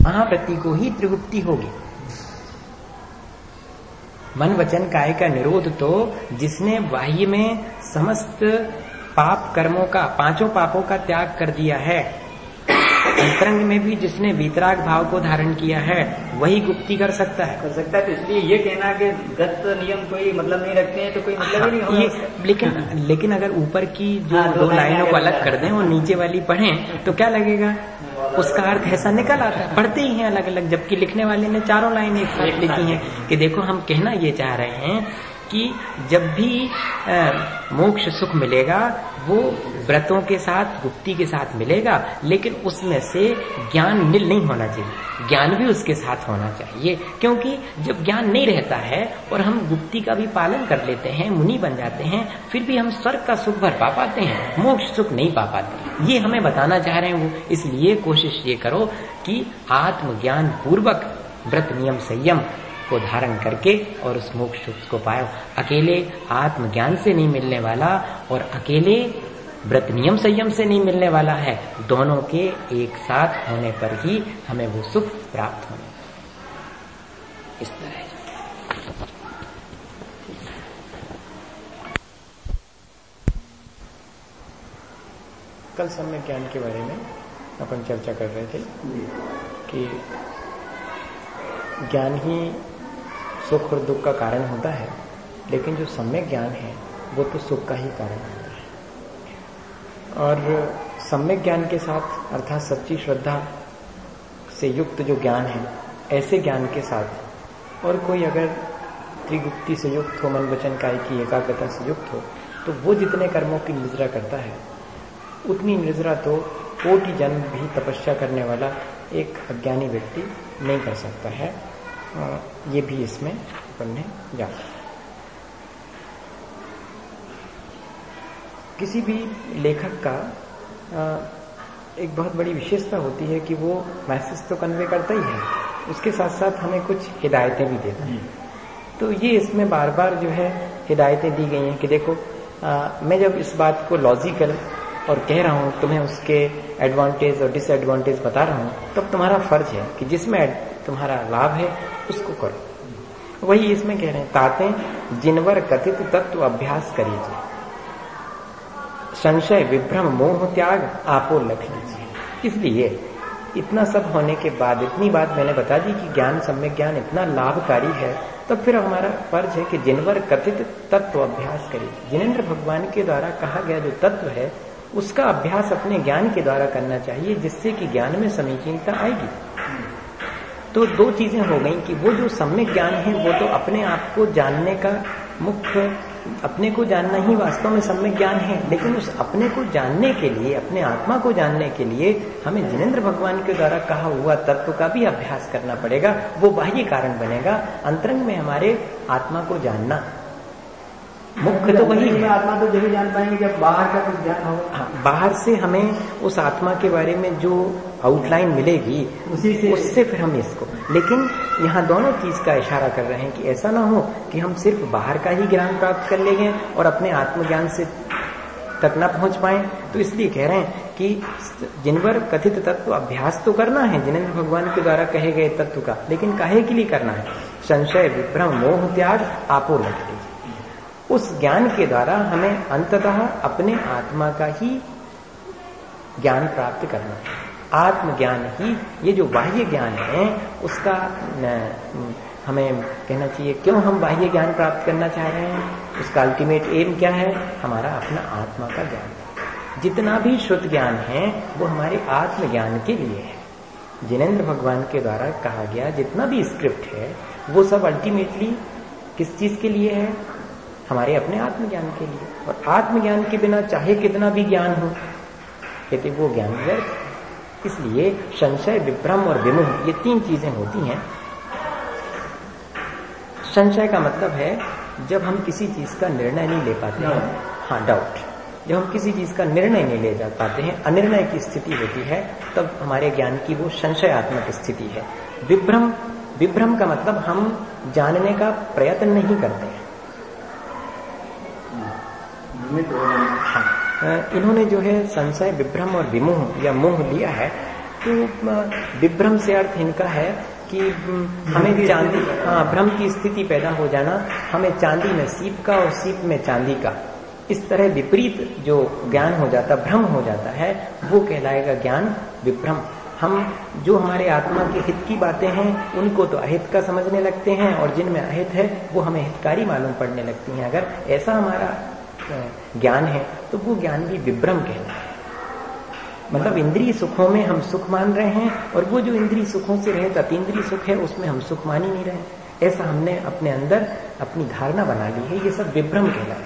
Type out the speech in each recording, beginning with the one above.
महावृत्ति को ही त्रिगुप्ति होगी। मन वचन काया का निरोध तो जिसने बाह्य में समस्त पाप कर्मों का, पांचों पापों का त्याग कर दिया है, अंतरंग में भी जिसने वीतराग भाव को धारण किया है, वही गुप्ति कर सकता है। तो इसलिए ये कहना कि दत्त नियम कोई मतलब नहीं रखते हैं तो कोई मतलब ही नहीं होगा। लेकिन अगर ऊपर की जो दो लाइनों को अलग कर दें और नीचे वाली पढ़ें तो क्या लगेगा, उसका अर्थ ऐसा निकल आता है। पढ़ते ही हैं अलग अलग, जबकि लिखने वाले ने चारों लाइन एक साथ लिखी हैं कि देखो हम कहना ये चाह रहे हैं कि जब भी मोक्ष सुख मिलेगा वो व्रतों के साथ, गुप्ति के साथ मिलेगा, लेकिन उसमें से ज्ञान नील नहीं होना चाहिए, ज्ञान भी उसके साथ होना चाहिए। क्योंकि जब ज्ञान नहीं रहता है और हम गुप्ति का भी पालन कर लेते हैं, मुनि बन जाते हैं, फिर भी हम स्वर्ग का सुख भर पा पाते हैं, मोक्ष सुख नहीं पा पाते। ये हमें बताना चाह रहे हैं वो। इसलिए कोशिश ये करो कि आत्मज्ञान पूर्वक व्रत नियम संयम को धारण करके और उस मोक्ष सुख को पाओ। अकेले आत्मज्ञान से नहीं मिलने वाला और अकेले व्रत नियम संयम से नहीं मिलने वाला है, दोनों के एक साथ होने पर ही हमें वो सुख प्राप्त होने। इस तरह कल सम्यक ज्ञान के बारे में अपन चर्चा कर रहे थे कि ज्ञान ही सुख और दुख का कारण होता है, लेकिन जो सम्यक ज्ञान है वो तो सुख का ही कारण होता है। और सम्यक ज्ञान के साथ अर्थात सच्ची श्रद्धा से युक्त जो ज्ञान है, ऐसे ज्ञान के साथ और कोई अगर त्रिगुप्ति से युक्त हो, मन वचन काया की एकाग्रता से युक्त हो, तो वो जितने कर्मों की निर्जरा करता है उतनी निर्जरा तो कोटि जन्म भी तपस्या करने वाला एक अज्ञानी व्यक्ति नहीं कर सकता है। ये भी इसमें पढ़ने जाता है। किसी भी लेखक का एक बहुत बड़ी विशेषता होती है कि वो मैसेज तो कन्वे करता ही है, उसके साथ साथ हमें कुछ हिदायतें भी देता है। तो ये इसमें बार बार जो है हिदायतें दी गई हैं कि देखो मैं जब इस बात को लॉजिकल और कह रहा हूं, तुम्हें उसके एडवांटेज और डिसएडवांटेज बता रहा हूं, तब तुम्हारा फर्ज है कि जिसमें तुम्हारा लाभ है उसको करो। वही इसमें कह रहे हैं, ताते जिनवर कथित तत्व अभ्यास करीजिए, संशय विभ्रम मोह त्याग आपो लख लीजिए। इसलिए इतना सब होने के बाद, इतनी बात मैंने बता दी कि ज्ञान, सम्यक ज्ञान इतना लाभकारी है, तो फिर हमारा फर्ज है कि जिनवर कथित तत्व अभ्यास करीजिए। जिनेंद्र भगवान के द्वारा कहा गया जो तत्व है उसका अभ्यास अपने ज्ञान के द्वारा करना चाहिए, जिससे कि ज्ञान में समीचीनता आएगी। तो दो चीजें हो गई कि वो जो सम्यक ज्ञान है वो तो अपने आप को जानने का मुख्य, अपने को जानना ही वास्तव में सम्यक ज्ञान है, लेकिन उस अपने को जानने के लिए, अपने आत्मा को जानने के लिए हमें जिनेंद्र भगवान के द्वारा कहा हुआ तत्व का भी अभ्यास करना पड़ेगा। वो बाह्य कारण बनेगा, अंतरंग में हमारे आत्मा को जानना मुख्य तो वही है। आत्मा तो जब जान पाएंगे जब बाहर का कुछ ज्ञान होगा। हाँ, बाहर से हमें उस आत्मा के बारे में जो आउटलाइन मिलेगी उससे फिर हम इसको, लेकिन यहाँ दोनों चीज का इशारा कर रहे हैं कि ऐसा ना हो कि हम सिर्फ बाहर का ही ज्ञान प्राप्त कर लेंगे और अपने आत्मज्ञान से तक न पहुंच पाए। तो इसलिए कह रहे हैं कि जिनवर कथित तत्व अभ्यास तो करना है जिनेंद्र भगवान के द्वारा कहे गए तत्व का, लेकिन काहे के लिए करना है? संशय विभ्रम मोह त्याग आपो लख लीजिए। उस ज्ञान के द्वारा हमें अंततः अपने आत्मा का ही ज्ञान प्राप्त करना है। आत्मज्ञान ही, ये जो बाह्य ज्ञान है उसका हमें कहना चाहिए क्यों हम बाह्य ज्ञान प्राप्त करना चाह रहे हैं, उसका अल्टीमेट एम क्या है? हमारा अपना आत्मा का ज्ञान। जितना भी शुद्ध ज्ञान है वो हमारे आत्मज्ञान के लिए है। जिनेंद्र भगवान के द्वारा कहा गया जितना भी स्क्रिप्ट है वो सब अल्टीमेटली किस चीज के लिए है? हमारे अपने आत्मज्ञान के लिए। और आत्मज्ञान के बिना चाहे कितना भी ज्ञान हो, कहते वो ज्ञान व्यर्थ। इसलिए संशय विभ्रम और विमोह ये तीन चीजें होती हैं। संशय का मतलब है जब हम किसी चीज का निर्णय नहीं ले पाते हैं, हाँ डाउट, जब हम किसी चीज का निर्णय नहीं ले जा पाते हैं, अनिर्णय की स्थिति होती है, तब हमारे ज्ञान की वो संशयात्मक स्थिति है। विभ्रम, विभ्रम का मतलब हम जानने का प्रयत्न नहीं करते हैं। हाँ, इन्होंने जो है संशय विभ्रम और विमोह या मोह लिया है तो विभ्रम से अर्थ इनका है कि हमें चांदी, भ्रम की स्थिति पैदा हो जाना, हमें चांदी में सीप का और सीप में चांदी का, इस तरह विपरीत जो ज्ञान हो जाता, भ्रम हो जाता है, वो कहलाएगा ज्ञान विभ्रम। हम जो हमारे आत्मा के हित की बातें हैं उनको तो अहित का समझने लगते हैं, और जिनमें अहित है वो हमें हितकारी मालूम पड़ने लगती हैं। अगर ऐसा हमारा ज्ञान है तो वो ज्ञान भी विभ्रम कहलाता है। मतलब इंद्रिय सुखों में हम सुख मान रहे हैं, और वो जो इंद्रिय सुखों से रहित अतीन्द्रिय सुख है उसमें हम सुख मान ही नहीं रहे। ऐसा हमने अपने अंदर अपनी धारणा बना ली है, ये सब विभ्रम कहलाए।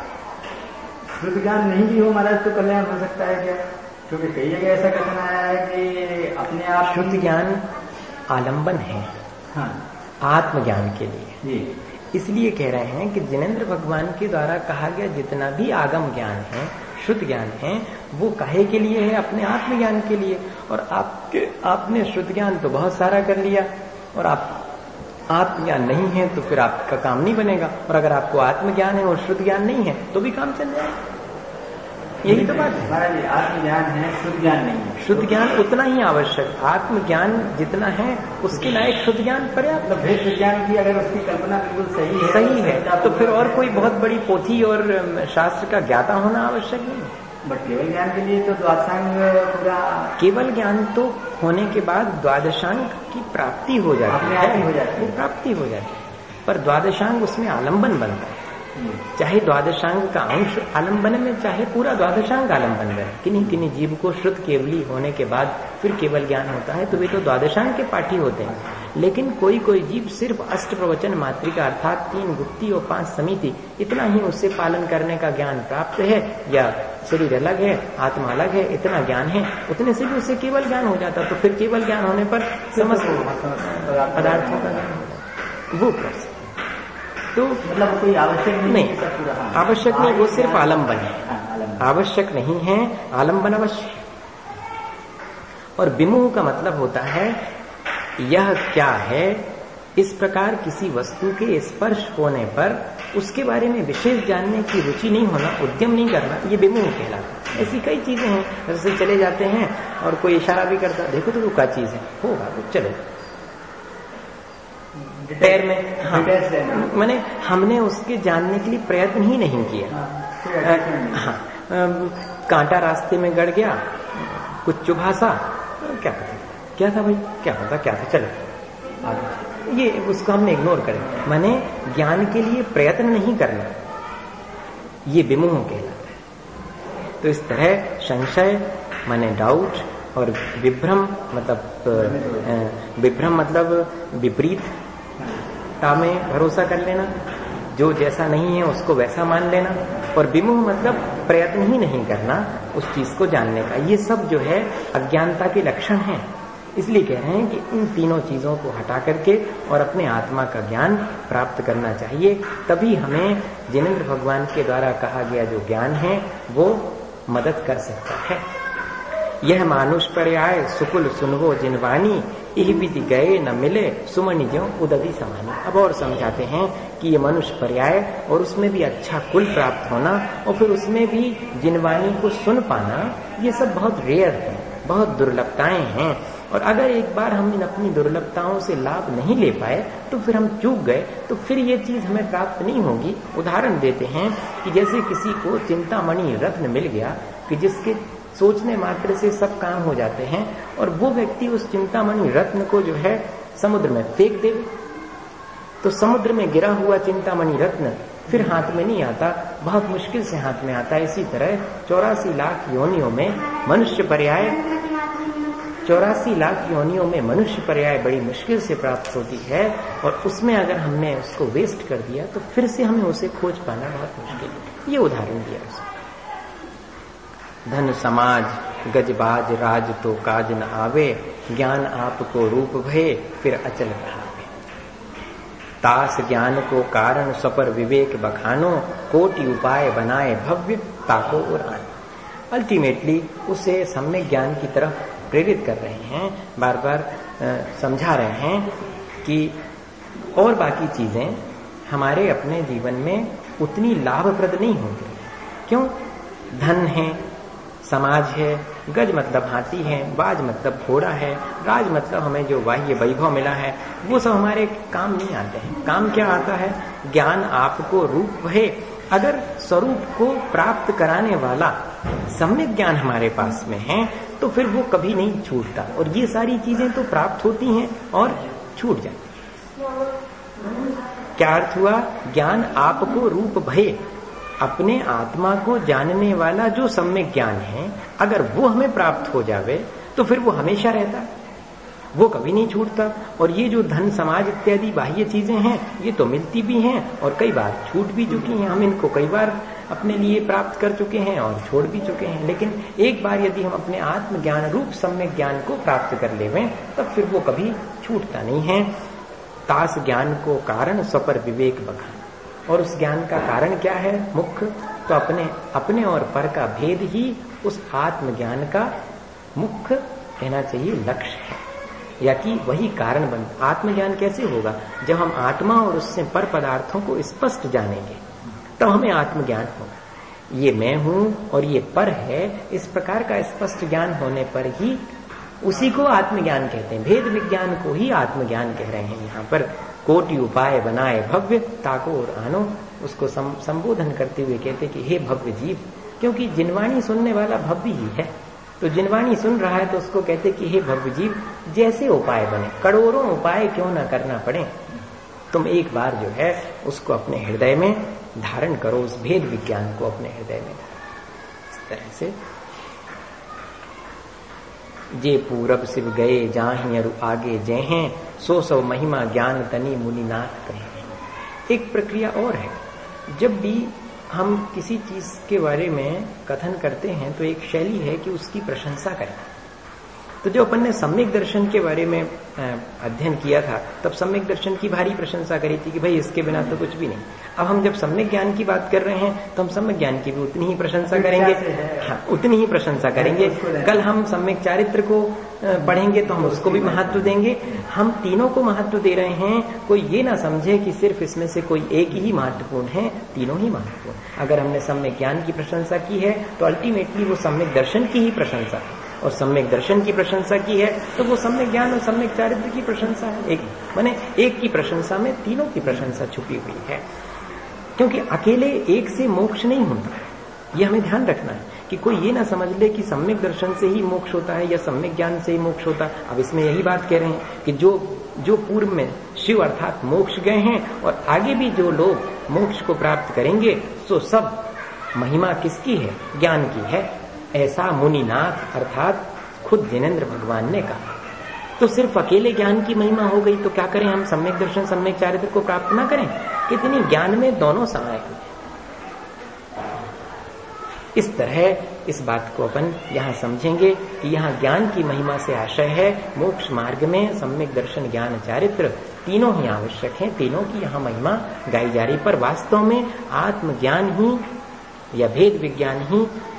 शुद्ध ज्ञान नहीं भी हो महाराज तो कल्याण हो सकता है क्या? क्योंकि कई जगह ऐसा कथन आया है कि अपने आप शुद्ध ज्ञान आलंबन है, हाँ, आत्मज्ञान के लिए जी। इसलिए कह रहे हैं कि जिनेंद्र भगवान के द्वारा कहा गया जितना भी आगम ज्ञान है, शुद्ध ज्ञान है, वो काहे के लिए है? अपने आत्मज्ञान के लिए। और आपने शुद्ध ज्ञान तो बहुत सारा कर लिया, और आप आत्मज्ञान नहीं है तो फिर आपका काम नहीं बनेगा। और अगर आपको आत्मज्ञान है और शुद्ध ज्ञान नहीं है तो भी काम चल जाएगा। यही तो बात है। आत्मज्ञान है, शुद्ध ज्ञान नहीं है। शुद्ध ज्ञान उतना ही आवश्यक, आत्मज्ञान जितना है उसके लायक शुद्ध ज्ञान पर्याप्त। मतलब भेद विज्ञान की अगर उसकी कल्पना बिल्कुल सही है तो फिर और कोई बहुत बड़ी पोथी और शास्त्र का ज्ञाता होना आवश्यक नहीं। बट केवल ज्ञान के लिए तो द्वादशांग पूरा, केवल ज्ञान तो होने के बाद द्वादशांग की प्राप्ति हो जाती है, वो प्राप्ति हो जाती है, पर द्वादशांग उसमें आलंबन बनता है। चाहे द्वादशांग का अंश आलंबन में, चाहे पूरा द्वादशांग आलंबन में। किन्हीं किन्हीं जीव को शुद्ध केवली होने के बाद फिर केवल ज्ञान होता है तो वे तो द्वादशांग के पाठी होते हैं। लेकिन कोई कोई जीव सिर्फ अष्ट प्रवचन मात्रिका अर्थात 3 गुप्ती और 5 समिति, इतना ही उससे पालन करने का ज्ञान प्राप्त है, या शरीर अलग है आत्मा अलग है, इतना ज्ञान है, उतने से भी उससे केवल ज्ञान हो जाता। तो फिर केवल ज्ञान होने पर समस्त पदार्थों का ज्ञान हो जाता, वो कर सकते। तो मतलब कोई आवश्यक नहीं, आवश्यक नहीं, वो सिर्फ आलंबन है, आवश्यक नहीं है, आलंबन अवश्य। और विमुह का मतलब होता है यह क्या है, इस प्रकार किसी वस्तु के स्पर्श होने पर उसके बारे में विशेष जानने की रुचि नहीं होना, उद्यम नहीं करना, ये विमुह कहलाता है। ऐसी कई चीजें हैं, जैसे चले जाते हैं और कोई इशारा भी करता, देखो तो क्या चीज है, होगा तो चलो पैर में, हाँ, मैंने हमने उसके जानने के लिए प्रयत्न ही नहीं किया। हाँ, कांटा रास्ते में गड़ गया, कुछ चुभा सा, क्या पता क्या था भाई, क्या पता क्या था, चलो आगे, ये उसको हमने इग्नोर करें। माने ज्ञान के लिए प्रयत्न नहीं करना, ये विमुह कहलाता है। तो इस तरह संशय माने डाउट, और विभ्रम मतलब विपरीत में भरोसा कर लेना, जो जैसा नहीं है उसको वैसा मान लेना, और विमुह मतलब प्रयत्न ही नहीं करना उस चीज को जानने का। ये सब जो है अज्ञानता के लक्षण हैं। इसलिए कह रहे हैं कि इन तीनों चीजों को हटा करके और अपने आत्मा का ज्ञान प्राप्त करना चाहिए, तभी हमें जिनेंद्र भगवान के द्वारा कहा गया जो ज्ञान है वो मदद कर सकता है। यह मानुष पर्याय सुकुल सुनवो जिनवानी, इह विधि गए न मिले सुमनि ज्यों उदधि समानी। अब और समझाते हैं कि ये मनुष्य पर्याय, और उसमें भी अच्छा कुल प्राप्त होना, और फिर उसमें भी जिनवानी को सुन पाना, ये सब बहुत रेयर है, बहुत दुर्लभताएं हैं। और अगर एक बार हम इन अपनी दुर्लभताओं से लाभ नहीं ले पाए तो फिर हम चूक गए, तो फिर ये चीज हमें प्राप्त नहीं होगी। उदाहरण देते हैं कि जैसे किसी को चिंतामणि रत्न मिल गया कि जिसके सोचने मात्र से सब काम हो जाते हैं, और वो व्यक्ति उस चिंतामणि रत्न को जो है समुद्र में फेंक दे, तो समुद्र में गिरा हुआ चिंतामणि रत्न फिर हाथ में नहीं आता, बहुत मुश्किल से हाथ में आता है। इसी तरह 84 लाख योनियों में मनुष्य पर्याय, 84 लाख योनियों में मनुष्य पर्याय बड़ी मुश्किल से प्राप्त होती है, और उसमें अगर हमने उसको वेस्ट कर दिया तो फिर से हमें उसे खोज पाना बहुत मुश्किल है। ये उदाहरण दिया उसने। धन समाज गजबाज राज तो काज न आवे, ज्ञान आपको रूप भय फिर अचल बढ़ावे। तास ज्ञान को कारण स्वपर विवेक बखानो, कोटि उपाय बनाए भव्य ताको और आनो। अल्टीमेटली उसे सम्यक ज्ञान की तरफ प्रेरित कर रहे हैं, बार बार समझा रहे हैं कि और बाकी चीजें हमारे अपने जीवन में उतनी लाभप्रद नहीं होंगी। क्यों? धन है, समाज है, गज मतलब हाथी है, बाज मतलब घोड़ा है, राज मतलब हमें जो बाह्य वैभव मिला है, वो सब हमारे काम नहीं आते हैं। काम क्या आता है? ज्ञान आपको रूप है। अगर स्वरूप को प्राप्त कराने वाला सम्यक ज्ञान हमारे पास में है तो फिर वो कभी नहीं छूटता, और ये सारी चीजें तो प्राप्त होती हैं और छूट जाती। क्या अर्थ हुआ? ज्ञान आपको रूप भय, अपने आत्मा को जानने वाला जो सम्यक ज्ञान है, अगर वो हमें प्राप्त हो जावे तो फिर वो हमेशा रहता, वो कभी नहीं छूटता। और ये जो धन समाज इत्यादि बाह्य चीजें हैं, ये तो मिलती भी हैं और कई बार छूट भी चुकी हैं। हम इनको कई बार अपने लिए प्राप्त कर चुके हैं और छोड़ भी चुके हैं। लेकिन एक बार यदि हम अपने आत्मज्ञान रूप सम्यक ज्ञान को प्राप्त कर लेवें तब फिर वो कभी छूटता नहीं है। तास ज्ञान को कारण स्वपर विवेक बखान। और उस ज्ञान का कारण क्या है? मुख्य तो अपने और पर का भेद ही उस आत्मज्ञान का मुख्य कहना चाहिए लक्ष्य है, या कि वही कारण बन। आत्मज्ञान कैसे होगा? जब हम आत्मा और उससे पर पदार्थों को स्पष्ट जानेंगे तब हमें आत्मज्ञान होगा। ये मैं हूं और ये पर है, इस प्रकार का स्पष्ट ज्ञान होने पर ही उसी को आत्मज्ञान कहते हैं। भेद विज्ञान को ही आत्मज्ञान कह रहे हैं यहाँ पर। कोटि उपाय बनाए भव्य ताको और आनो, उसको संबोधन करते हुए कहते कि हे भव्य जीव, क्योंकि जिनवाणी सुनने वाला भव्य ही है। तो जिनवाणी सुन रहा है तो उसको कहते कि हे भव्य जीव, जैसे उपाय बने, करोड़ों उपाय क्यों ना करना पड़े, तुम एक बार जो है उसको अपने हृदय में धारण करो, उस भेद विज्ञान को अपने हृदय में धारण। इस तरह से जे पूरब शिव गए जाहि अरु आगे जय हैं, सो सौ महिमा ज्ञान तनि मुनिनाथ कहें। एक प्रक्रिया और है, जब भी हम किसी चीज के बारे में कथन करते हैं तो एक शैली है कि उसकी प्रशंसा करें। तो जो अपन ने सम्यक दर्शन के बारे में अध्ययन किया था, तब सम्यक दर्शन की भारी प्रशंसा करी थी कि भाई इसके बिना तो कुछ भी नहीं। अब हम जब सम्यक ज्ञान की बात कर रहे हैं तो हम सम्यक ज्ञान की भी उतनी ही प्रशंसा करेंगे। हाँ, उतनी ही प्रशंसा करेंगे। कल हम सम्यक चारित्र को पढ़ेंगे तो हम उसको भी महत्व देंगे। हम तीनों को महत्व दे रहे हैं। कोई ये ना समझे कि सिर्फ इसमें से कोई एक ही महत्वपूर्ण है, तीनों ही महत्वपूर्ण। अगर हमने सम्यक ज्ञान की प्रशंसा की है तो अल्टीमेटली वो सम्यक दर्शन की ही प्रशंसा है, और सम्यक दर्शन की प्रशंसा की है तो वो सम्यक ज्ञान और सम्यक चारित्र की प्रशंसा है। एक माने एक की प्रशंसा में तीनों की प्रशंसा छुपी हुई है, क्योंकि अकेले एक से मोक्ष नहीं होता। ये हमें ध्यान रखना है कि कोई ये ना समझ ले कि सम्यक दर्शन से ही मोक्ष होता है या सम्यक ज्ञान से ही मोक्ष होता है। अब इसमें यही बात कह रहे हैं कि जो पूर्व में शिव अर्थात मोक्ष गए हैं और आगे भी जो लोग मोक्ष को प्राप्त करेंगे, तो सब महिमा किसकी है? ज्ञान की है। ऐसा मुनिनाथ अर्थात खुद जिनेंद्र भगवान ने कहा। तो सिर्फ अकेले ज्ञान की महिमा हो गई तो क्या करें हम? सम्यक दर्शन सम्यक चारित्र को प्राप्त ना करें? कितनी ज्ञान में दोनों समाये हुए। इस तरह इस बात को अपन यहाँ समझेंगे कि यहाँ ज्ञान की महिमा से आशय है मोक्ष मार्ग में सम्यक दर्शन ज्ञान चारित्र तीनों ही आवश्यक हैं। तीनों की यहाँ महिमा गाई जा रही, पर वास्तव में आत्मज्ञान ही या भेद विज्ञान ही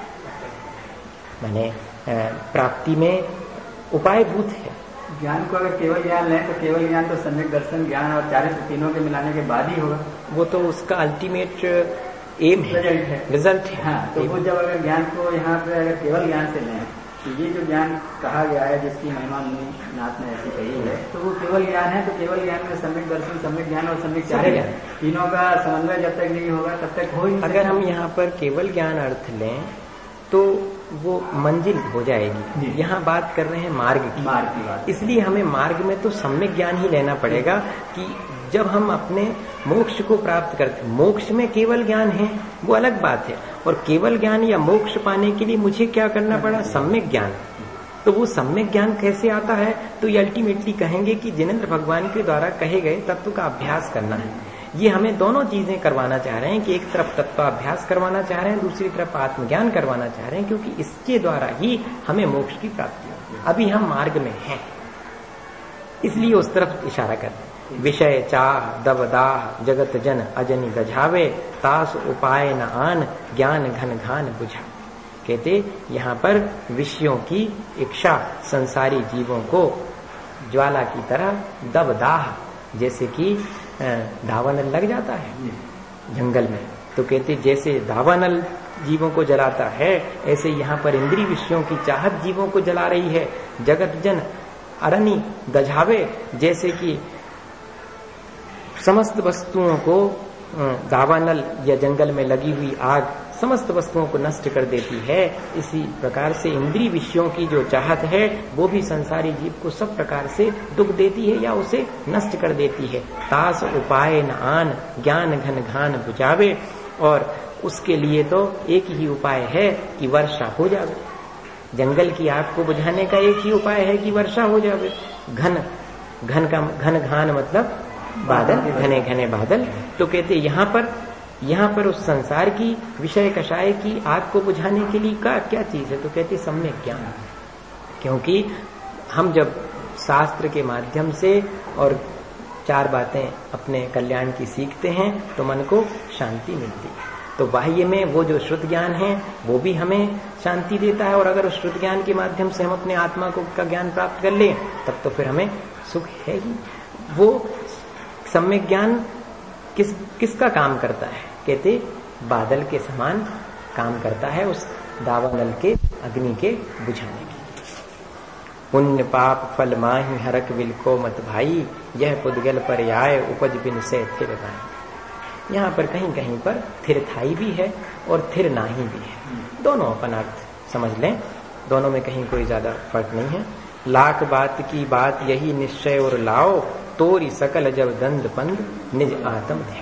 माने प्राप्ति में उपायभूत है। ज्ञान को अगर केवल ज्ञान लें तो केवल ज्ञान तो सम्यक दर्शन ज्ञान और चारित्र तीनों के मिलाने के बाद ही होगा। वो तो उसका अल्टीमेट एम है, रिजल्ट है। हाँ, तो वो जब अगर ज्ञान को यहाँ पे अगर केवल ज्ञान से लें तो ये जो ज्ञान कहा गया है जिसकी महिमा मुनिनाथ ने ऐसी कही है, तो वो केवल ज्ञान है। तो केवल ज्ञान में सम्यक दर्शन सम्यक ज्ञान और सम्यक चारित्र तीनों का समन्वय जब तक नहीं होगा तब तक हो ही नहीं। अगर हम यहाँ पर केवल ज्ञान अर्थ लें तो वो मंजिल हो जाएगी। यहाँ बात कर रहे हैं मार्ग की बात, इसलिए हमें मार्ग में तो सम्यक ज्ञान ही लेना पड़ेगा कि जब हम अपने मोक्ष को प्राप्त करते, मोक्ष में केवल ज्ञान है वो अलग बात है, और केवल ज्ञान या मोक्ष पाने के लिए मुझे क्या करना पड़ा? सम्यक ज्ञान। तो वो सम्यक ज्ञान कैसे आता है? तो ये अल्टीमेटली कहेंगे कि जिनेंद्र भगवान के द्वारा कहे गए तत्व का अभ्यास करना है। ये हमें दोनों चीजें करवाना चाह रहे हैं कि एक तरफ तत्वाभ्यास करवाना चाह रहे हैं, दूसरी तरफ आत्मज्ञान करवाना चाह रहे हैं, क्योंकि इसके द्वारा ही हमें मोक्ष की प्राप्ति होती है। अभी हम मार्ग में हैं, इसलिए उस तरफ इशारा करते हैं। विषय चाह दबदाह जगत जन अजनि गझावे, तास उपाय न आन ज्ञान घन घान बुझा। कहते यहाँ पर विषयों की इच्छा संसारी जीवों को ज्वाला की तरह दबदाह, जैसे कि धावन लग जाता है जंगल में, तो कहते जैसे दावानल जीवों को जलाता है, ऐसे यहाँ पर इंद्रिय विषयों की चाहत जीवों को जला रही है। जगत जन अरणी दझावे, जैसे कि समस्त वस्तुओं को दावानल या जंगल में लगी हुई आग समस्त वस्तुओं को नष्ट कर देती है, इसी प्रकार से इंद्रिय विषयों की जो चाहत है वो भी संसारी जीव को सब प्रकार से दुख देती है या उसे नष्ट कर देती है। तास उपाय न आन ज्ञान घन घान बुझावे, और उसके लिए तो एक ही उपाय है कि वर्षा हो जावे। जंगल की आग को बुझाने का एक ही उपाय है कि वर्षा हो जावे। घन घान मतलब बादल, घने घने बादल। तो कहते यहाँ पर उस संसार की विषय कषाय की आग को बुझाने के लिए क्या चीज है? तो कहते सम्यक ज्ञान। क्योंकि हम जब शास्त्र के माध्यम से और 4 बातें अपने कल्याण की सीखते हैं तो मन को शांति मिलती है। तो बाह्य में वो जो श्रुत ज्ञान है वो भी हमें शांति देता है, और अगर उस श्रुत ज्ञान के माध्यम से हम अपने आत्मा को का ज्ञान प्राप्त कर लें तब तो फिर हमें सुख है ही। वो सम्यक ज्ञान किसका काम करता है? कहते बादल के समान काम करता है उस दावानल के अग्नि के बुझाने की। पुण्य पाप फल माही हरक विल को मत भाई, यह पुद्गल पर आए उपज बिन से थिर भाई। यहाँ पर कहीं कहीं पर थिर थाई भी है और थिर नाही भी है, दोनों अपन अर्थ समझ लें, दोनों में कहीं कोई ज्यादा फर्क नहीं है। लाख बात की बात यही निश्चय और लाओ, तोरी सकल जब दंड पंद निज आत्म ध्यान।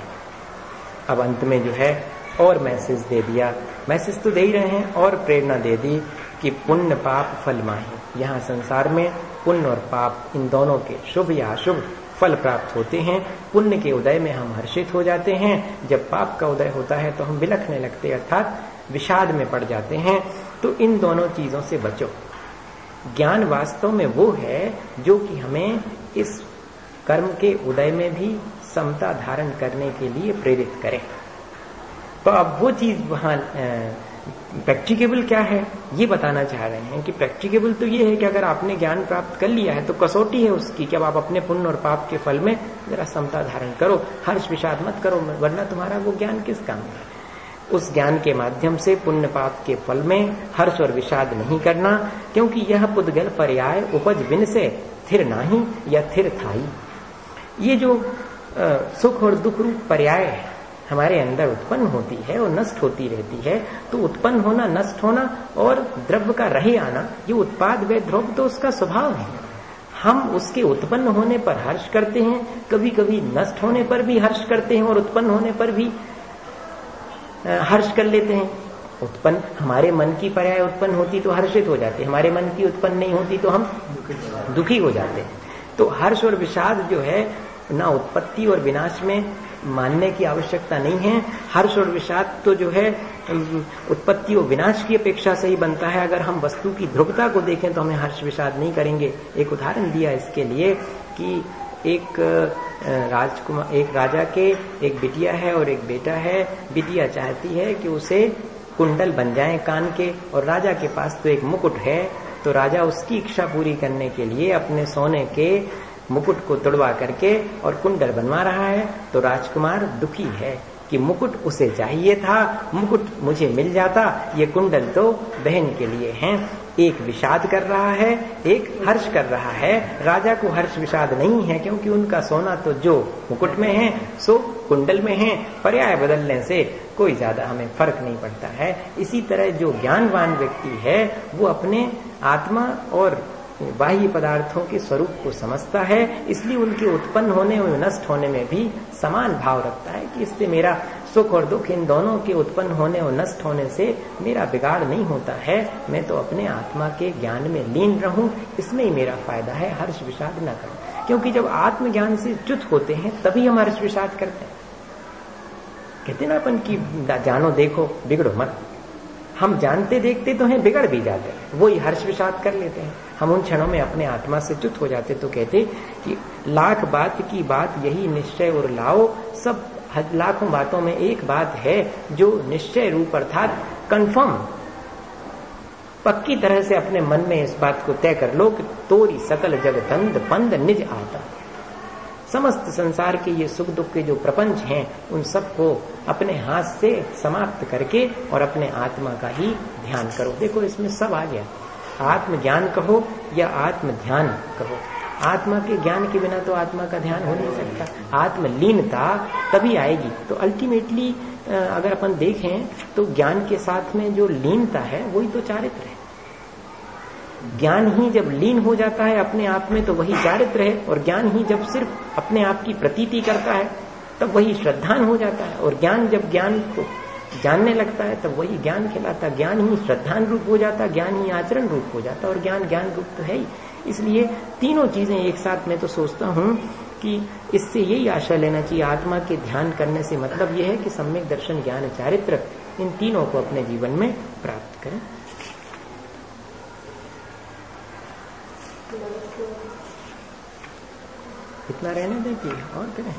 अब अंत में जो है और मैसेज दे दिया, मैसेज तो दे ही रहे हैं और प्रेरणा दे दी कि पुण्य पाप फल माही। यहाँ संसार में पुण्य और पाप इन दोनों के शुभ या अशुभ फल प्राप्त होते हैं। पुण्य के उदय में हम हर्षित हो जाते हैं, जब पाप का उदय होता है तो हम बिलखने लगते अर्थात विषाद में पड़ जाते हैं। तो इन दोनों चीजों से बचो। ज्ञान वास्तव में वो है जो कि हमें इस कर्म के उदय में भी समता धारण करने के लिए प्रेरित करे। तो अब वो चीज वहां प्रैक्टिकेबल क्या है ये बताना चाह रहे हैं कि प्रैक्टिकेबल तो ये है कि अगर आपने ज्ञान प्राप्त कर लिया है तो कसौटी है उसकी कि अब आप अपने पुण्य और पाप के फल में जरा समता धारण करो, हर्ष विषाद मत करो, वरना तुम्हारा वो ज्ञान किस काम है। उस ज्ञान के माध्यम से पुण्य पाप के फल में हर्ष और विषाद नहीं करना, क्योंकि यह पुद्गल पर्याय उपज बिन से थिर नाही या थिर थाई। ये जो सुख और दुख रूप पर्याय है हमारे अंदर उत्पन्न होती है और नष्ट होती रहती है, तो उत्पन्न होना, नष्ट होना और द्रव्य का रहे आना, ये उत्पाद व द्रव्य तो उसका स्वभाव है। हम उसके उत्पन्न होने पर हर्ष करते हैं, कभी कभी नष्ट होने पर भी हर्ष करते हैं और उत्पन्न होने पर भी हर्ष कर लेते हैं। उत्पन्न हमारे मन की पर्याय उत्पन्न होती तो हर्षित हो जाते, हमारे मन की उत्पन्न नहीं होती तो हम दुखी हो जाते हैं। तो हर्ष और विषाद जो है ना उत्पत्ति और विनाश में मानने की आवश्यकता नहीं है। हर्ष और विषाद तो जो है उत्पत्ति और विनाश की अपेक्षा से ही बनता है। अगर हम वस्तु की ध्रुवता को देखें तो हमें हर्ष विषाद नहीं करेंगे। एक उदाहरण दिया इसके लिए कि एक राजा के एक बिटिया है और एक बेटा है। बिटिया चाहती है कि उसे कुंडल बन जाए कान के, और राजा के पास तो एक मुकुट है। तो राजा उसकी इच्छा पूरी करने के लिए अपने सोने के मुकुट को तोड़वा करके और कुंडल बनवा रहा है। तो राजकुमार दुखी है कि मुकुट उसे चाहिए था, मुकुट मुझे मिल जाता, ये कुंडल तो बहन के लिए हैं। एक विषाद कर रहा है, एक हर्ष कर रहा है। राजा को हर्ष विषाद नहीं है, क्योंकि उनका सोना तो जो मुकुट में है सो कुंडल में है। पर्याय बदलने से कोई ज्यादा हमें फर्क नहीं पड़ता है। इसी तरह जो ज्ञानवान व्यक्ति है वो अपने आत्मा और बाह्य पदार्थों के स्वरूप को समझता है, इसलिए उनके उत्पन्न होने और नष्ट होने में भी समान भाव रखता है कि इससे मेरा सुख और दुख, इन दोनों के उत्पन्न होने और नष्ट होने से मेरा बिगाड़ नहीं होता है। मैं तो अपने आत्मा के ज्ञान में लीन रहूं, इसमें ही मेरा फायदा है, हर्ष विषाद न करूं। क्योंकि जब आत्मज्ञान से च्युत होते हैं तभी हम हर्ष विषाद करते हैं। कहते ना अपन की जानो देखो बिगड़ो मत। हम जानते देखते तो हैं, बिगड़ भी जाते हैं, वही हर्ष विषाद कर लेते हैं। हम उन क्षणों में अपने आत्मा से च्युत हो जाते। तो कहते कि लाख बात की बात यही निश्चय और लाओ, सब लाखों बातों में एक बात है जो निश्चय रूप अर्थात कंफर्म, पक्की तरह से अपने मन में इस बात को तय कर लो कि तोरी सकल जग दंड पंद निज आता। समस्त संसार के ये सुख दुख के जो प्रपंच हैं उन सबको अपने हाथ से समाप्त करके और अपने आत्मा का ही ध्यान करो। देखो इसमें सब आ गया, आत्मज्ञान कहो या आत्म ध्यान कहो। आत्मा के ज्ञान के बिना तो आत्मा का ध्यान हो नहीं सकता। आत्मलीनता तभी आएगी। तो अल्टीमेटली अगर अपन देखें तो ज्ञान के साथ में जो लीनता है वही तो चारित्र है। ज्ञान ही जब लीन हो जाता है अपने आप में तो वही चारित्र है, और ज्ञान ही जब सिर्फ अपने आप की प्रतीति करता है तब वही श्रद्धान हो जाता है, और ज्ञान जब ज्ञान को जानने लगता है तब वही ज्ञान कहलाता है। ज्ञान ही श्रद्धान रूप हो जाता है, ज्ञान ही आचरण रूप हो जाता है, और ज्ञान ज्ञान रूप तो है ही। इसलिए तीनों चीजें एक साथ मैं तो सोचता हूं कि इससे यही आशा लेना चाहिए। आत्मा के ध्यान करने से मतलब यह है कि सम्यक दर्शन, ज्ञान, चारित्र, इन तीनों को अपने जीवन में प्राप्त करें। इतना रहने दें कि और करें।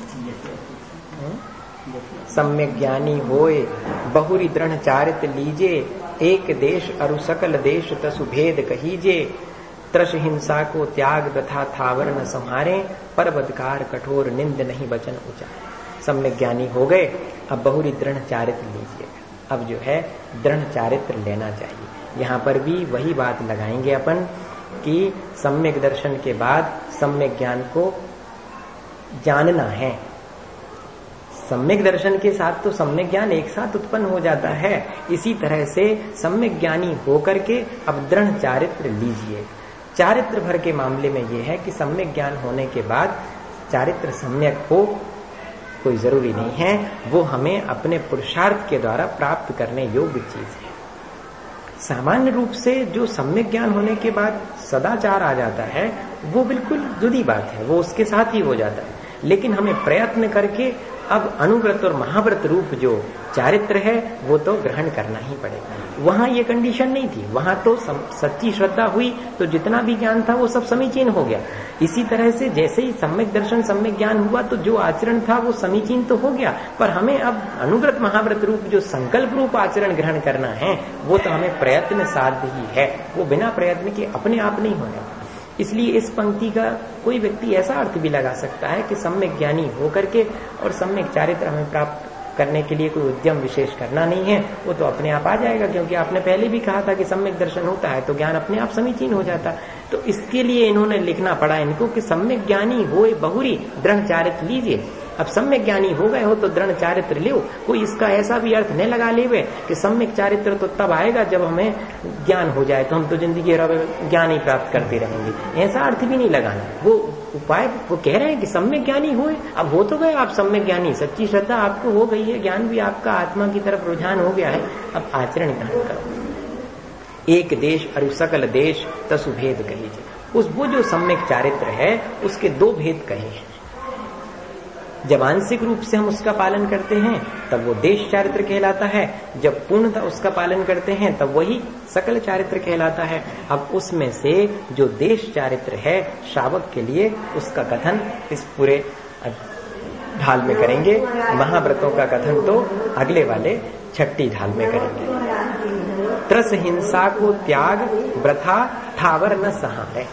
सम्यक ज्ञानी होए बहुरी दृढ़ चारित लीजे, एक देश अरु सकल देश तसु भेद कहीजे। त्रस हिंसा को त्याग तथा थावर न संहारे, पर बदकार कठोर निंद नहीं वचन ऊंचा। सम्यक ज्ञानी हो गए, अब बहुरी दृढ़ चारित लीजिएगा। अब जो है दृढ़ चारित्र लेना चाहिए। यहाँ पर भी वही बात लगाएंगे अपन कि सम्यक दर्शन के बाद सम्यक ज्ञान को जानना है। सम्यक दर्शन के साथ तो सम्यक ज्ञान एक साथ उत्पन्न हो जाता है। इसी तरह से सम्यक ज्ञानी होकर के अब दृढ़ चारित्र लीजिए। चारित्र भर के मामले में यह है कि सम्यक ज्ञान होने के बाद चारित्र सम्यक हो कोई जरूरी नहीं है, वो हमें अपने पुरुषार्थ के द्वारा प्राप्त करने योग्य चीज है। सामान्य रूप से जो सम्यक ज्ञान होने के बाद सदाचार आ जाता है वो बिल्कुल जुदी बात है, वो उसके साथ ही हो जाता है। लेकिन हमें प्रयत्न करके अब अनुव्रत और महाव्रत रूप जो चारित्र है वो तो ग्रहण करना ही पड़ेगा। वहां ये कंडीशन नहीं थी, वहां तो सच्ची श्रद्धा हुई तो जितना भी ज्ञान था वो सब समीचीन हो गया। इसी तरह से जैसे ही सम्यक दर्शन सम्यक ज्ञान हुआ तो जो आचरण था वो समीचीन तो हो गया, पर हमें अब अनुव्रत महाव्रत रूप जो संकल्प रूप आचरण ग्रहण करना है वो तो हमें प्रयत्न साध्य ही है, वो बिना प्रयत्न के अपने आप नहीं होगा। इसलिए इस पंक्ति का कोई व्यक्ति ऐसा अर्थ भी लगा सकता है कि सम्यक ज्ञानी होकर के और सम्यक चारित्र हमें प्राप्त करने के लिए कोई उद्यम विशेष करना नहीं है, वो तो अपने आप आ जाएगा। क्योंकि आपने पहले भी कहा था कि सम्यक दर्शन होता है तो ज्ञान अपने आप समीचीन हो जाता है। तो इसके लिए इन्होंने लिखना पड़ा इनको कि सम्यक ज्ञानी होए बहुरी दृढ़ चारित्र लीजिए। अब सम्यक ज्ञानी हो गए हो तो दृढ़ चारित्र लो। कोई इसका ऐसा भी अर्थ न लगा लेवे कि सम्यक चारित्र तो तब आएगा जब हमें ज्ञान हो जाए, तो हम तो जिंदगी ज्ञान ही प्राप्त करते रहेंगे, ऐसा अर्थ भी नहीं लगाना। वो उपाय वो कह रहे हैं कि सम्यक ज्ञानी हुए, अब हो तो गए आप सम्यक ज्ञानी, सच्ची श्रद्धा आपको हो गई है, ज्ञान भी आपका आत्मा की तरफ रुझान हो गया है, अब आचरण ग्रहण करो। एक देश अरु सकल देश तसु भेद कहीजे। उस वो जो सम्यक चारित्र है उसके दो भेद कहे हैं। जब आंशिक रूप से हम उसका पालन करते हैं तब वो देश चारित्र कहलाता है, जब पूर्णतः उसका पालन करते हैं तब वही सकल चारित्र कहलाता है। अब उसमें से जो देश चारित्र है श्रावक के लिए उसका कथन इस पूरे ढाल में करेंगे। महाव्रतों का कथन तो अगले वाले छठी ढाल में करेंगे। त्रस हिंसा को त्याग व्रथा ठावर न सहारे।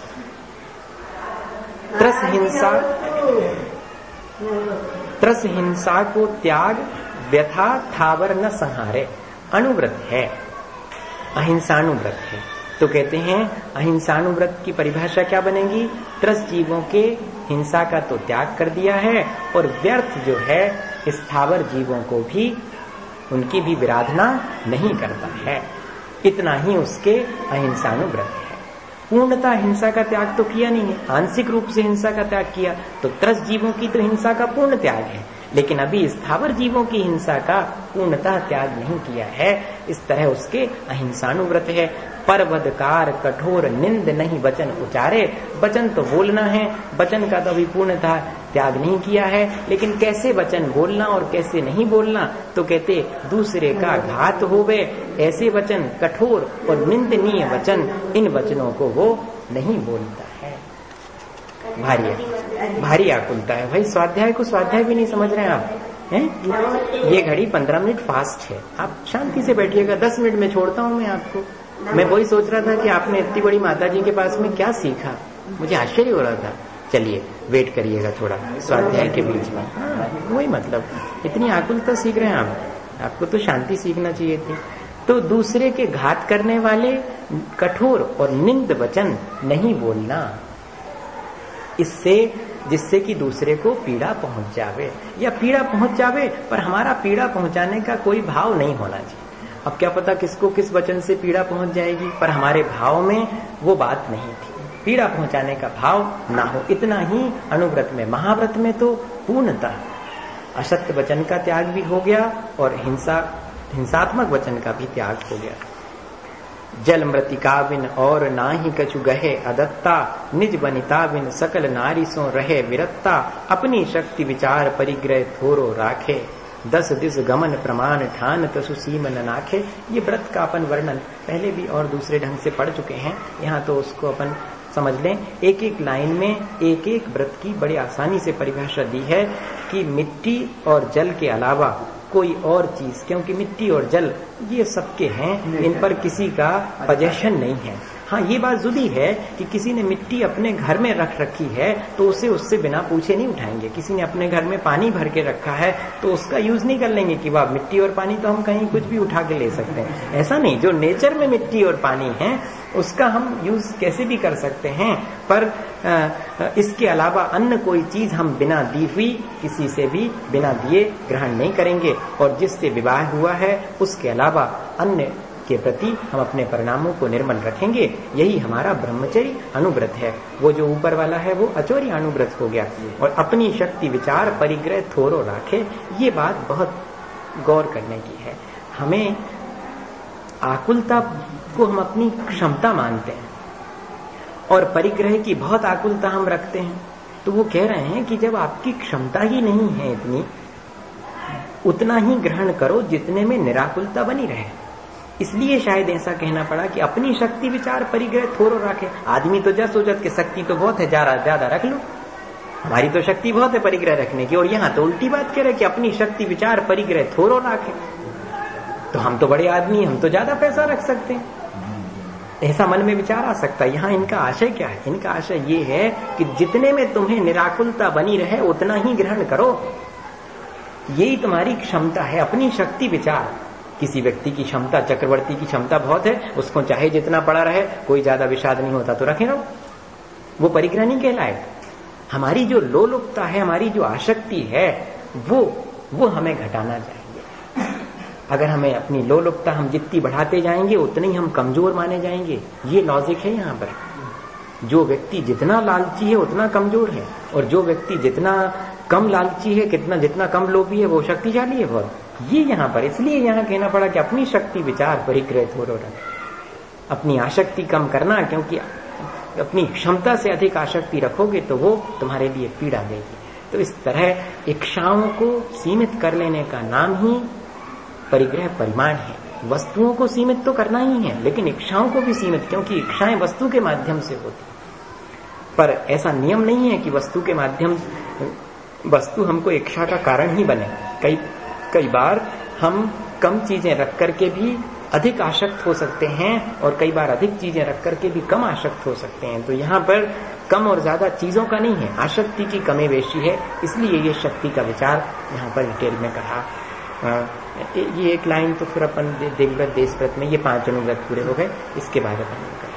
त्रस हिंसा को त्याग व्यथा ठावर न संहारे। अनुव्रत है, अहिंसानुव्रत है। तो कहते हैं अहिंसानुव्रत की परिभाषा क्या बनेगी? त्रस जीवों के हिंसा का तो त्याग कर दिया है और व्यर्थ जो है स्थावर जीवों को भी उनकी भी विराधना नहीं करता है, इतना ही उसके अहिंसानुव्रत है। पूर्णतः हिंसा का त्याग तो किया नहीं है, आंशिक रूप से हिंसा का त्याग किया, तो त्रस जीवों की तो हिंसा का पूर्ण त्याग है, लेकिन अभी स्थावर जीवों की हिंसा का पूर्णतः त्याग नहीं किया है। इस तरह उसके अहिंसानुव्रत है। परवदकार कठोर निंद नहीं वचन उचारे। वचन तो बोलना है, वचन का तो अभी पूर्णतः त्याग नहीं किया है, लेकिन कैसे वचन बोलना और कैसे नहीं बोलना, तो कहते दूसरे का घात होवे ऐसे वचन, कठोर और निंदनीय वचन, इन वचनों को वो नहीं बोलता है। भारी आकुलता है भाई। स्वाध्याय को स्वाध्याय भी नहीं समझ रहे हैं आप हैं? ये घड़ी 15 मिनट फास्ट है, आप शांति से बैठिएगा। 10 मिनट में छोड़ता हूँ मैं आपको। मैं वही सोच रहा था कि आपने इतनी बड़ी माता जी के पास में क्या सीखा, मुझे आश्चर्य हो रहा था। चलिए वेट करिएगा थोड़ा स्वाध्याय के बीच में। वही मतलब, इतनी आकुलता सीख रहे हैं आप, आपको तो शांति सीखना चाहिए थी। तो दूसरे के घात करने वाले कठोर और निंद वचन नहीं बोलना, इससे जिससे कि दूसरे को पीड़ा पहुंच जावे, या पीड़ा पहुंच जावे पर हमारा पीड़ा पहुंचाने का कोई भाव नहीं होना चाहिए। अब क्या पता किसको किस वचन से पीड़ा पहुंच जाएगी, पर हमारे भाव में वो बात नहीं थी, पीड़ा पहुंचाने का भाव ना हो, इतना ही अनुव्रत में। महाव्रत में तो पूर्णतः असत्य वचन का त्याग भी हो गया और हिंसात्मक वचन का भी त्याग हो गया। जल मृतिका बिन और ना ही कछु गहे अदत्ता, निज बनिता बिन सकल नारी सो रहे विरत्ता, अपनी शक्ति विचार परिग्रह थोरो राखे, 10 दिस गमन प्रमाण ठान तसु सीम न नाखे। ये व्रत का अपन वर्णन पहले भी और दूसरे ढंग से पढ़ चुके हैं, यहाँ तो उसको अपन समझ लें। एक एक लाइन में एक एक व्रत की बड़ी आसानी से परिभाषा दी है कि मिट्टी और जल के अलावा कोई और चीज, क्योंकि मिट्टी और जल ये सबके हैं, इन पर किसी का पजेशन नहीं है। हाँ, ये बात जुदी है कि किसी ने मिट्टी अपने घर में रख रखी है तो उसे उससे बिना पूछे नहीं उठाएंगे। किसी ने अपने घर में पानी भर के रखा है तो उसका यूज नहीं कर लेंगे कि वाह मिट्टी और पानी तो हम कहीं कुछ भी उठा के ले सकते हैं। ऐसा नहीं, जो नेचर में मिट्टी और पानी है उसका हम यूज कैसे भी कर सकते हैं, पर इसके अलावा अन्य कोई चीज हम बिना दी हुई किसी से भी बिना दिए ग्रहण नहीं करेंगे। और जिससे विवाह हुआ है उसके अलावा अन्य के प्रति हम अपने परिणामों को निर्मल रखेंगे। यही हमारा ब्रह्मचर्य अनुव्रत है। वो जो ऊपर वाला है वो अचौर्य अनुव्रत हो गया। और अपनी शक्ति विचार परिग्रह थोरो राखे, ये बात बहुत गौर करने की है। हमें आकुलता को हम अपनी क्षमता मानते हैं और परिग्रह की बहुत आकुलता हम रखते हैं। तो वो कह रहे हैं कि जब आपकी क्षमता ही नहीं है इतनी, उतना ही ग्रहण करो जितने में निराकुलता बनी रहे। इसलिए शायद ऐसा कहना पड़ा कि अपनी शक्ति विचार परिग्रह थोरो रखे। आदमी तो जस सोचत के शक्ति तो बहुत है, ज्यादा रख लो, हमारी तो शक्ति बहुत है परिग्रह रखने की, और यहाँ तो उल्टी बात कह रहे कि अपनी शक्ति विचार परिग्रह थोरो रखे। तो हम तो बड़े आदमी, हम तो ज्यादा पैसा रख सकते हैं, ऐसा मन में विचार आ सकता है। यहाँ इनका आशय क्या है? इनका आशय ये है कि जितने में तुम्हें निराकुलता बनी रहे उतना ही ग्रहण करो, यही तुम्हारी क्षमता है। अपनी शक्ति विचार, किसी व्यक्ति की क्षमता, चक्रवर्ती की क्षमता बहुत है, उसको चाहे जितना पड़ा रहे, कोई ज्यादा विषाद नहीं होता तो रखे रहो, वो परिग्रह नहीं कहलाए। हमारी जो लोलुपता है, हमारी जो आसक्ति है, वो हमें घटाना चाहिए। अगर हमें अपनी लोलुपता हम जितनी बढ़ाते जाएंगे उतने ही हम कमजोर माने जाएंगे। ये लॉजिक है यहाँ पर। जो व्यक्ति जितना लालची है उतना कमजोर है, और जो व्यक्ति जितना कम लालची है, जितना कम लोभी है, वो शक्तिशाली है बहुत। ये यहाँ पर इसलिए यहाँ कहना पड़ा कि अपनी शक्ति विचार परिग्रह थोरो रखे, अपनी आसक्ति कम करना, क्योंकि अपनी क्षमता से अधिक आसक्ति रखोगे तो वो तुम्हारे लिए पीड़ा देगी। तो इस तरह इच्छाओं को सीमित कर लेने का नाम ही परिग्रह परिमाण है। वस्तुओं को सीमित तो करना ही है, लेकिन इच्छाओं को भी सीमित, क्योंकि इच्छाएं वस्तु के माध्यम से होती। पर ऐसा नियम नहीं है कि वस्तु हमको इच्छा का कारण ही बने। कई बार हम कम चीजें रख करके भी अधिक आसक्त हो सकते हैं, और कई बार अधिक चीजें रख करके भी कम आसक्त हो सकते हैं। तो यहाँ पर कम और ज्यादा चीजों का नहीं है, आसक्ति की कमी बेशी है। इसलिए ये शक्ति का विचार यहाँ पर डिटेल में कहा। ये एक लाइन तो फिर अपन देवव्रत देशव्रत में ये 5 अनुव्रत पूरे हो गए, इसके बाद अपन